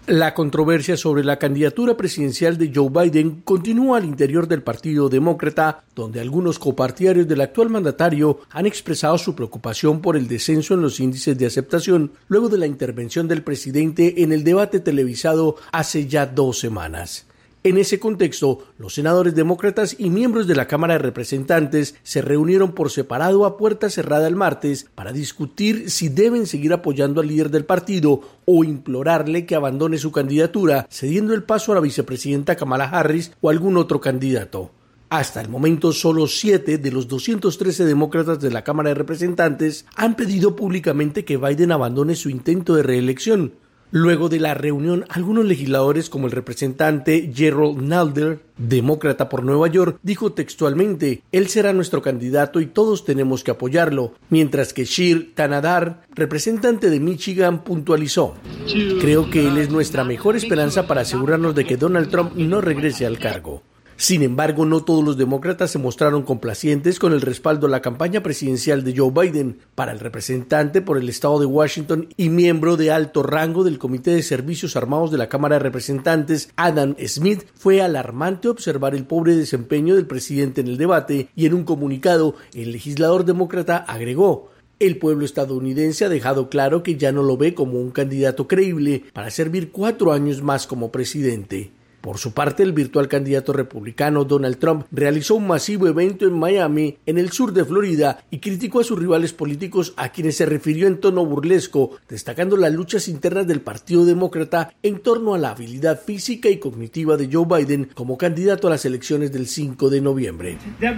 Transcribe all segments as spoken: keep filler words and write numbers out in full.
La controversia sobre la candidatura presidencial de Joe Biden continúa al interior del Partido Demócrata, donde algunos copartidarios del actual mandatario han expresado su preocupación por el descenso en los índices de aceptación luego de la intervención del presidente en el debate televisado hace ya dos semanas. En ese contexto, los senadores demócratas y miembros de la Cámara de Representantes se reunieron por separado a puerta cerrada el martes para discutir si deben seguir apoyando al líder del partido o implorarle que abandone su candidatura, cediendo el paso a la vicepresidenta Kamala Harris o algún otro candidato. Hasta el momento, solo siete de los doscientos trece demócratas de la Cámara de Representantes han pedido públicamente que Biden abandone su intento de reelección. Luego de la reunión, algunos legisladores como el representante Gerald Nadler, demócrata por Nueva York, dijo textualmente: él será nuestro candidato y todos tenemos que apoyarlo, mientras que Shir Tanadar, representante de Michigan, puntualizó: creo que él es nuestra mejor esperanza para asegurarnos de que Donald Trump no regrese al cargo. Sin embargo, no todos los demócratas se mostraron complacientes con el respaldo a la campaña presidencial de Joe Biden. Para el representante por el estado de Washington y miembro de alto rango del Comité de Servicios Armados de la Cámara de Representantes, Adam Smith, fue alarmante observar el pobre desempeño del presidente en el debate y en un comunicado, el legislador demócrata agregó: el pueblo estadounidense ha dejado claro que ya no lo ve como un candidato creíble para servir cuatro años más como presidente. Por su parte, el virtual candidato republicano Donald Trump realizó un masivo evento en Miami, en el sur de Florida, y criticó a sus rivales políticos, a quienes se refirió en tono burlesco, destacando las luchas internas del Partido Demócrata en torno a la habilidad física y cognitiva de Joe Biden como candidato a las elecciones del cinco de noviembre.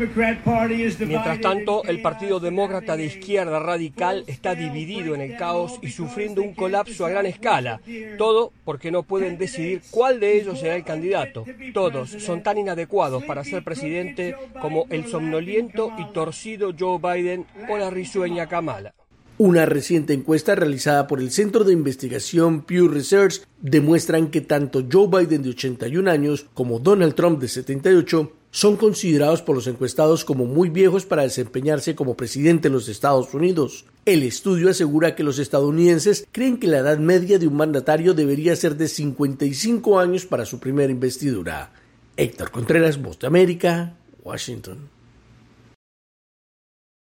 Mientras tanto, el Partido Demócrata de izquierda radical está dividido en el caos y sufriendo un colapso a gran escala, todo porque no pueden decidir cuál de ellos será el candidato. Todos son tan inadecuados para ser presidente como el somnoliento y torcido Joe Biden o la risueña Kamala. Una reciente encuesta realizada por el Centro de Investigación Pew Research demuestran que tanto Joe Biden de ochenta y un años como Donald Trump de setenta y ocho son considerados por los encuestados como muy viejos para desempeñarse como presidente de los Estados Unidos. El estudio asegura que los estadounidenses creen que la edad media de un mandatario debería ser de cincuenta y cinco años para su primera investidura. Héctor Contreras, Voz de América, Washington.